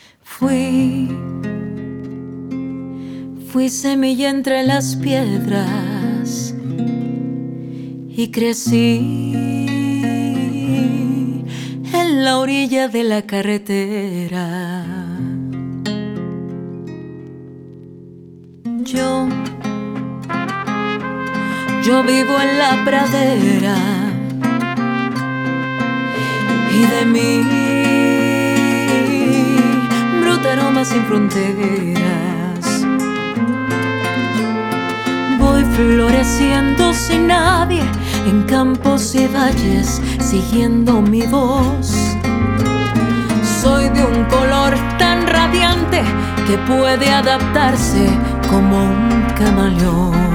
Fui semilla entre las piedras y crecí en la orilla de la carretera. Yo vivo en la pradera y de mí brota aroma sin fronteras. Voy floreciendo sin nadie en campos y valles, siguiendo mi voz. Soy de un color tan radiante que puede adaptarse como un camaleón.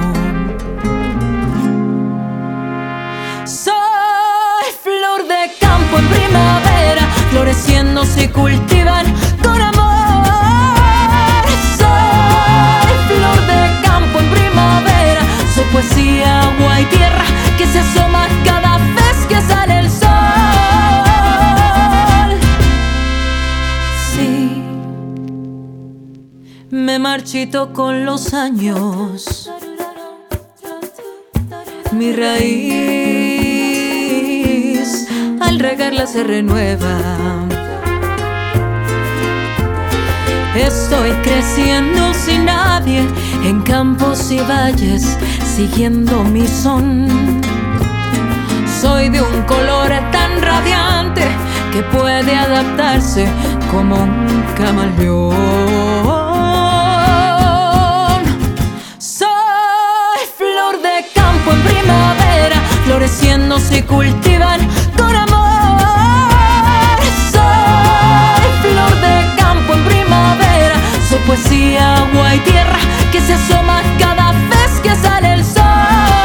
Soy flor de campo en primavera, floreciendo se cultivan con amor. Soy flor de campo en primavera, soy poesía, agua y tierra que se asoma cada vez que sale el sol. Sí, me marchito con los años, mi raíz al regarla se renueva. Estoy creciendo sin nadie en campos y valles, siguiendo mi son. Soy de un color tan radiante que puede adaptarse como un camaleón. En primavera, floreciendo se cultivan con amor. Soy flor de campo en primavera, soy poesía, agua y tierra que se asoma cada vez que sale el sol.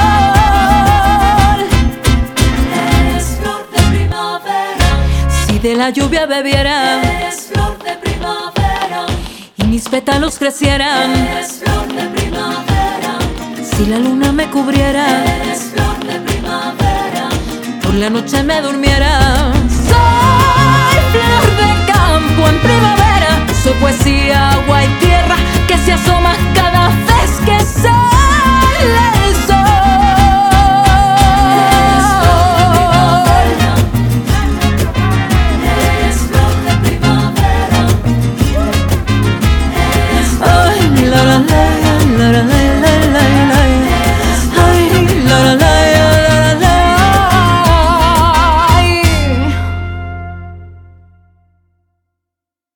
Eres flor de primavera, Si de la lluvia bebiera, eres flor de primavera, y mis pétalos crecieran, eres flor de primavera, si la luna me cubriera, eres flor de primavera, por la noche me durmiera. Soy flor de campo en primavera, soy poesía, agua y tierra que se asoma cada vez que sale.